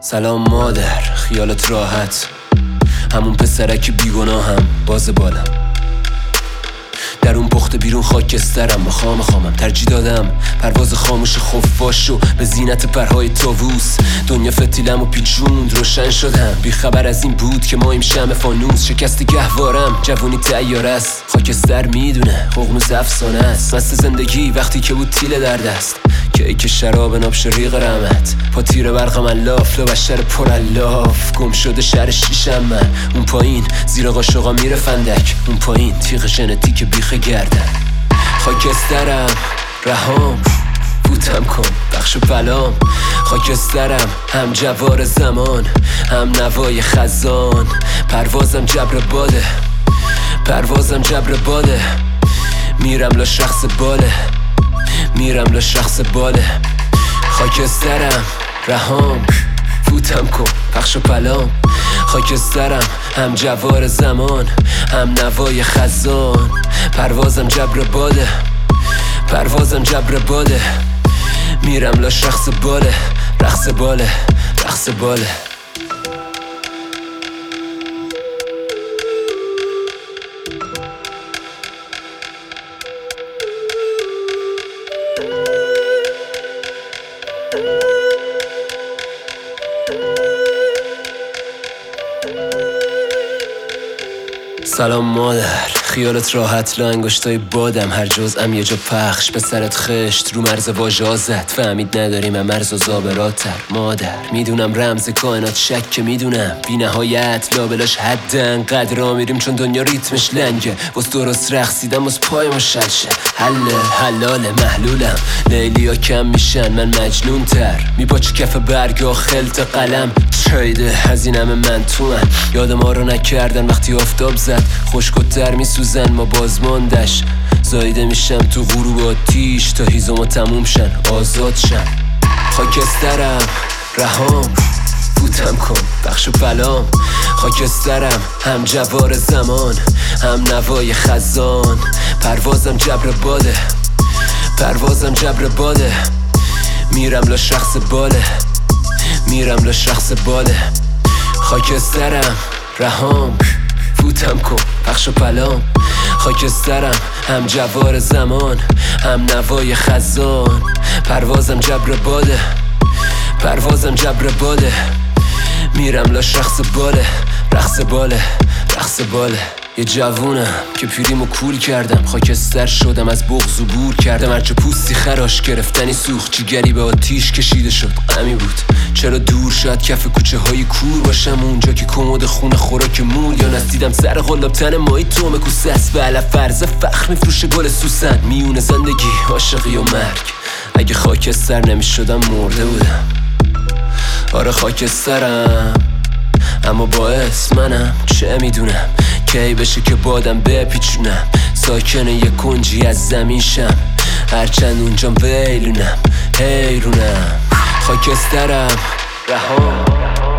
سلام مادر، خیالت راحت. همون پسرک بیگناهم، باز بالم در اون پخت بیرون خاکسترم. مخامم ترجیح دادم پرواز خاموش خفاشو به زینت پرهای طاووس. دنیا فتیلم و پیچوند، روشن شدم بی خبر از این بود که مایم شمع فانوس. شکست گهوارم، جوونی تیاره است. خاکستر میدونه ققنوس افسانه است. مست زندگی وقتی که بود تیله در دست. کیک شراب نابش ریق رحمت. پا تیر برق من لاف لو بشر پر الاف. گم شده شهر شیشم من. اون پایین زیر قاشقا میره فندک. اون پایین تیغ ژنتیک بیخ گردن. خاکسترم رهام، بوتم کن بخش و بلام. خاکسترم هم جوار زمان، هم نوای خزان. پروازم جبر باده، پروازم جبر باده. میرم لا شخص باله، میرم لا شخص باله. خاکسترم رهام، بوتم کن بخش و بلام. خاکسترم هم جوار زمان، هم نوای خزان. پروازم جبر باده، پروازم جبر باده. میرم لا شخص باله، رقص باله، رقص باله. سلام مادر، خیالت راحت. لا انگشتای بادم، هر جزءم یه جا پخش. به سرت خشت رو مرز واژه زد. فهمید نداریم مرز و زابراتر. مادر میدونم رمز کائنات شکه، میدونم بی نهایت لابلاش حدن. قدر را میریم چون دنیا ریتمش لنگه. باز درست رقصیدم باز پای ما شلشه. حلاله محلولم، لیلیا کم میشن من مجنون تر. میپاچه کف برگا خلط قلم. چایده هزینم من تو من. یاد ما رو نکردن وقتی آفتاب زد. خشک‌تر میسوزن ما بازماندش. زایده میشم تو غروب آتیش تا هیزم تموم شن آزاد شن. خاکسترم رهام، بوتم کن بخش و بلام. خاکسترم هم جوار زمان، هم نوای خزان. پروازم جبر باده، پروازم جبر باده. میرم لا شخص باله، میرم لا شخص باله. خاکسترم رهام، بوتم کن بخش و بلام. خاکسترم هم جوار زمان، هم نوای خزان. پروازم جبر باده، پروازم جبر باده. میرم لا شخص باله، رقص باله، رقص باله. یه جوونم که پیریمو کول کردم. خاکستر شدم از بغض و بور کردم. هرچه پوستی خراش گرفتنی سوخت. جگری به آتیش کشیده شد غمی بود. چرا دور شاید کف کوچه های کور باشم. اونجا که کمد خونه خوراک مول. یا نسیدم سر قلاب تن مایی تومه کوسه است. به علف فرز فخر میفروشه گل سوسن. میونه زندگی عاشقی و مرگ. اگه خاکستر نمیشدم مرده بودم. آره خاکسترم، اما باعث منم. چه میدونم کی بشه که بادم بپیچونم. ساکن یه کنجی از زمین شم. هرچند اونجا ویلونم حیرونم. خاکسترم رهام.